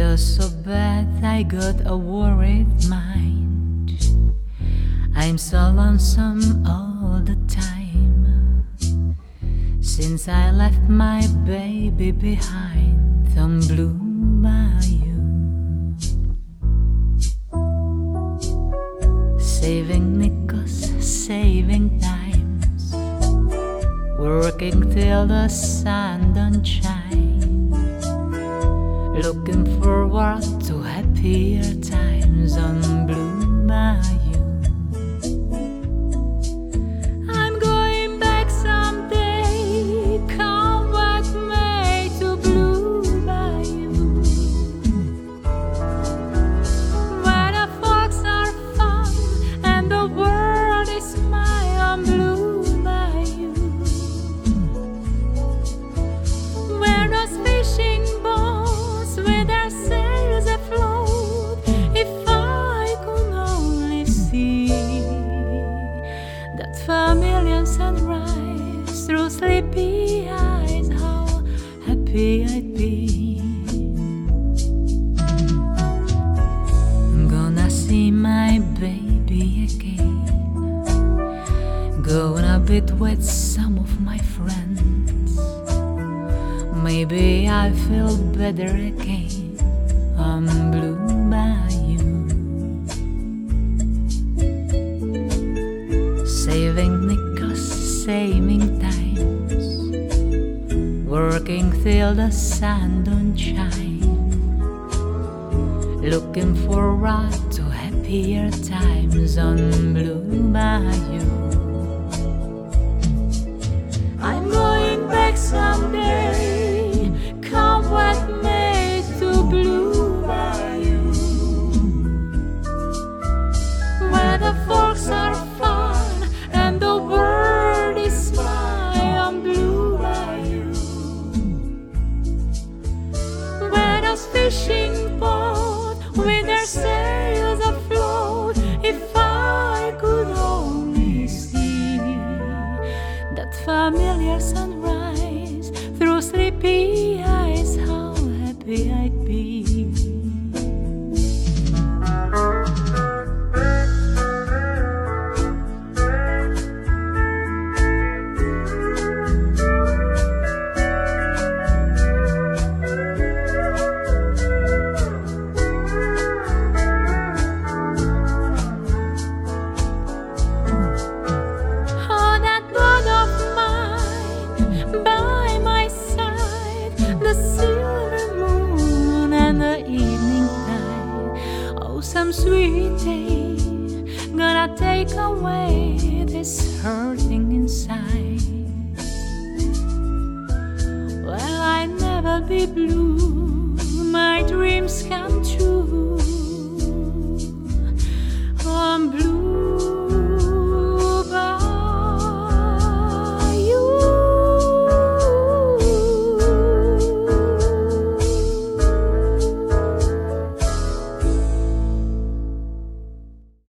Feels so bad, I got a worried mind. I'm so lonesome all the time. Since I left my baby behind on Blue Bayou. Saving nickels, saving times, working till the sun don't shine, looking forward to happier times on Blue Bayou. I'm going back someday, come what may, to Blue Bayou, where the folks are fun and the world is mine on Blue Bayou, where those fishing boats with their sails afloat. If I could only see that familiar sunrise through sleepy eyes, how happy I'd be. I'm gonna see my baby again, going a bit with some of my friends. Maybe I feel better again on Blue Bayou. Saving nickels, saving times, working till the sun don't shine, looking forward to happier times on Blue Bayou. I'm going back someday, come what may, to Blue Bayou, where the folks are fun and the world is mine on Blue Bayou, where those fishing boats with their sails afloat. If I could only see that familiar sunrise through sleepy eyes, how happy I'd be. Oh, that God of mine by my side, the silver moon and the evening tide. Oh, some sweet day gonna take away this hurting inside. Well, I'd never be blue